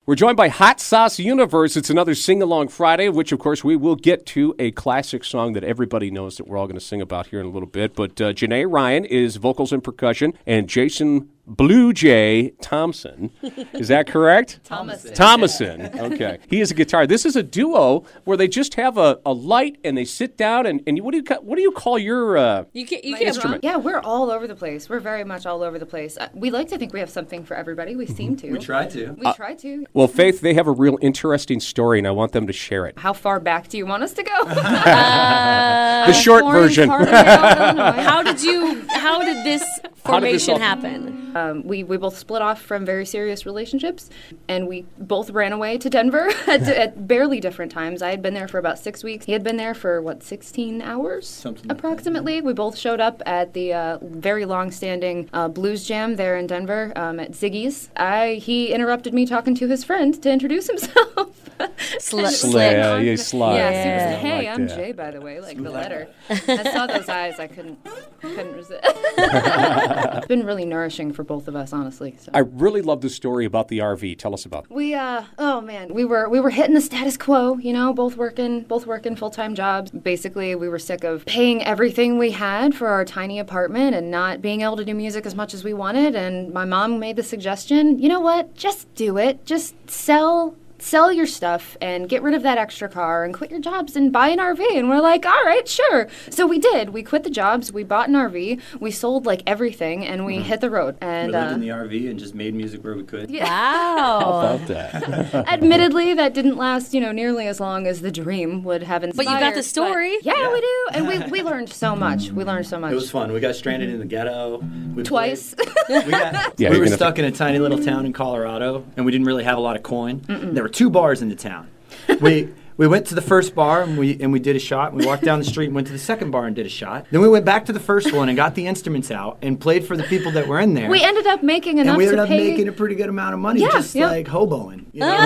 We're joined by Hot Sauce Universe. It's another Sing-Along Friday, which, of course, we will get to a classic song that everybody knows that we're all going to sing about here in a little bit. But Janae Ryan is vocals and percussion, and Jason Blue Jay Thompson. Is that correct? Thomason. Okay. He is a guitar. This is a duo where they just have a light and they sit down and what do you call your instrument? Yeah, we're all over the place. We're very much all over the place. We like to think we have something for everybody. We seem to. We try to. We try to. Well, Faith, they have a real interesting story, and I want them to share it. How far back do you want us to go? The short version. How did this formation happen? We both split off from very serious relationships, and we both ran away to Denver at barely different times. I had been there for about 6 weeks. He had been there for, 16 hours? Something approximately. Like we both showed up at the very long-standing blues jam there in Denver at Ziggy's. He interrupted me talking to his friend to introduce himself. Slay. Yeah, slide. Yeah, seriously. Hey, I'm Jay, by the way, like the letter. I saw those eyes. I couldn't resist. It's been really nourishing for both of us, honestly. So. I really love the story about the RV. Tell us about it. We were hitting the status quo, both working full-time jobs. Basically, we were sick of paying everything we had for our tiny apartment and not being able to do music as much as we wanted. And my mom made the suggestion, you know what? Just do it. Just sell your stuff and get rid of that extra car and quit your jobs and buy an RV. And we're like, all right, sure. So we did. We quit the jobs. We bought an RV. We sold everything and we hit the road. And we lived in the RV and just made music where we could. Yeah. Wow. How about that? Admittedly, that didn't last, nearly as long as the dream would have inspired. But you got the story. Yeah, we do. And we learned so much. It was fun. We got stranded in the ghetto. Twice. We were stuck in a tiny little town in Colorado, and we didn't really have a lot of coin. There were 2 bars in the town. We went to the first bar and we did a shot. We walked down the street and went to the second bar and did a shot. Then we went back to the first one and got the instruments out and played for the people that were in there. We ended up making enough to pay. And we ended up making a pretty good amount of money like hoboing.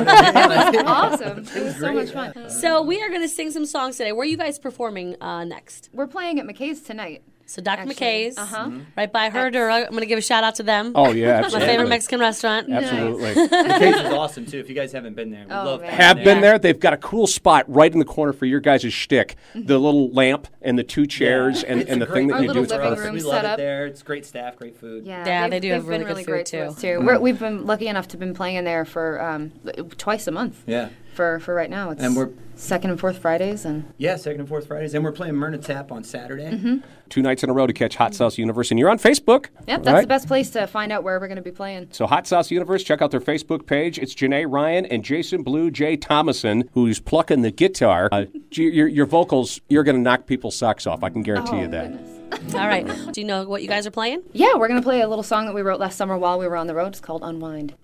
Awesome. It was so much fun. So we are going to sing some songs today. Where are you guys performing next? We're playing at McKay's tonight. So Dr. McKay's, right by Herradura. I'm going to give a shout out to them. Oh, yeah, absolutely. My favorite Mexican restaurant. Absolutely. McKay's is awesome, too. If you guys haven't been there, we love that. Have been there? They've got a cool spot right in the corner for your guys' shtick. The little lamp and the 2 chairs and the thing that you do. We love it there. It's great staff, great food. Yeah, they do have really good food, too. We've been lucky enough to been playing in there for twice a month. Yeah. For right now, it's and we're second and fourth Fridays, second and fourth Fridays, and we're playing Myrna Tap on Saturday. 2 nights in a row to catch Hot Sauce Universe, and you're on Facebook. Yep, that's the best place to find out where we're going to be playing. So Hot Sauce Universe, check out their Facebook page. It's Janae Ryan and Jason Blue Jay Thomason, who's plucking the guitar. Your vocals, you're going to knock people's socks off. I can guarantee you that. Goodness. All right. Do you know what you guys are playing? Yeah, we're going to play a little song that we wrote last summer while we were on the road. It's called Unwind.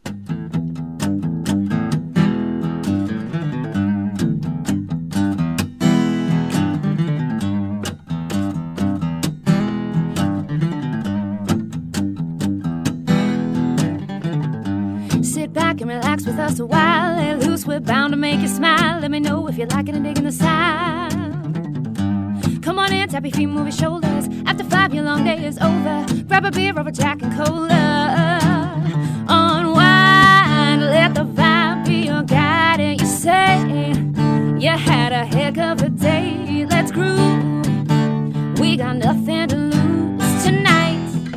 Sit back and relax with us a while. Let loose, we're bound to make you smile. Let me know if you're liking and digging the sound. Come on in, tap your feet, move your shoulders. After 5, your long day is over. Grab a beer or a Jack and Cola. Unwind, let the vibe be your guide. And you say you had a heck of a day. Let's groove. We got nothing to lose tonight.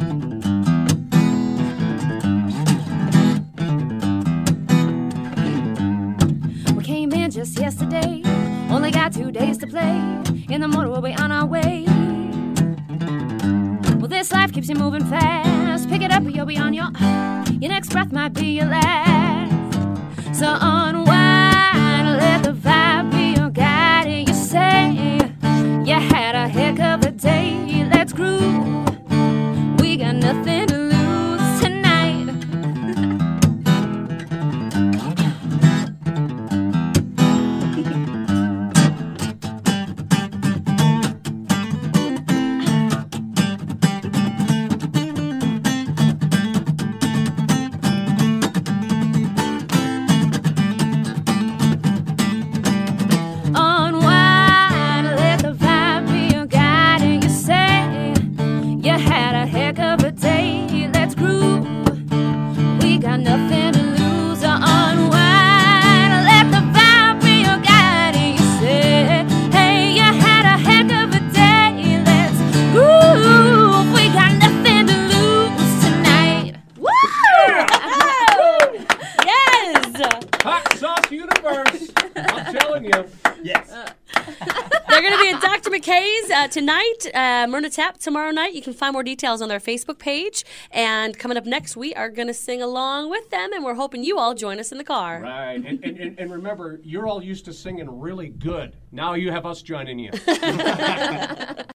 Just yesterday, only got 2 days to play. In the motor, we'll be on our way. Well, this life keeps you moving fast. Pick it up or you'll be on your next breath might be your last. So unwind, let the vibe be your guide. And you say you had a heck of a day. Let's groove. We got nothing to lose tonight. Yes. They're going to be at Dr. McKay's tonight, Myrna Tap tomorrow night. You can find more details on their Facebook page. And coming up next, we are going to sing along with them, and we're hoping you all join us in the car. Right. And remember, you're all used to singing really good. Now you have us joining you.